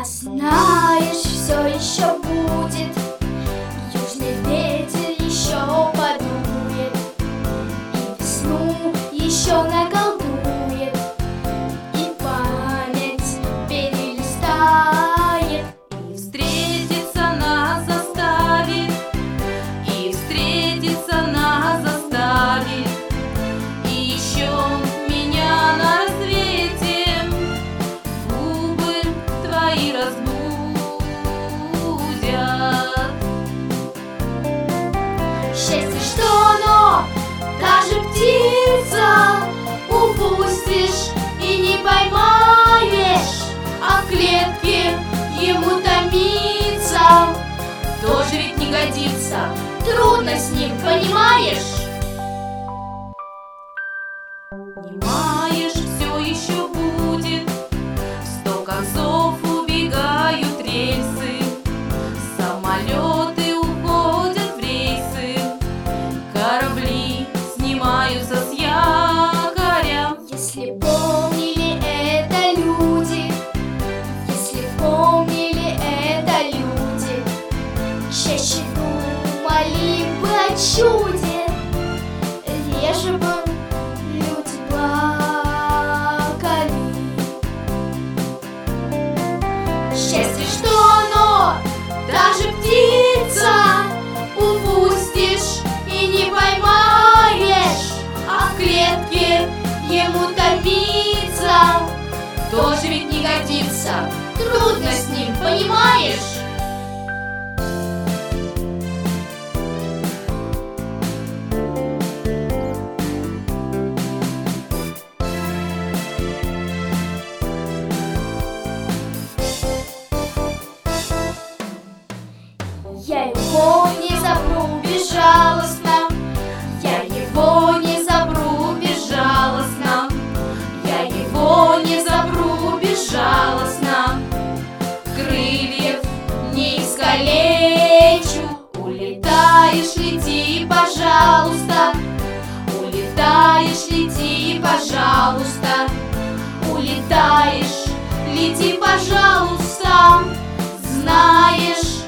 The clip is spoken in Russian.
знаешь, все еще будет, южный ветер еще подует, и весну еще наколдует, и память перелистает, и встретиться нас заставит, и встретиться нас заставит, и еще меня на рассвете губы твои разбудят. Счастье, что оно, даже птица, упустишь и не поймаешь, а в клетке ему томиться тоже ведь не годится, трудно с ним, понимаешь? Понимаешь, все еще будет, в 100 концов убегают рельсы, самолеты уходят в рейсы, корабли снимаются с якоря. Если помнили это люди, если помнили это люди, чаще думали бы о чуде, реже бы люди плакали. Счастье, что оно, даже птица, упустишь и не поймаешь, а в клетке ему томиться тоже ведь не годится, трудно с ним, понимаешь? Я его не запру безжалостно, я его не запру безжалостно, я его не запру безжалостно, крыльев не искалечу. Улетаешь, лети, пожалуйста, улетаешь, лети, пожалуйста, улетаешь, лети, пожалуйста, знаешь,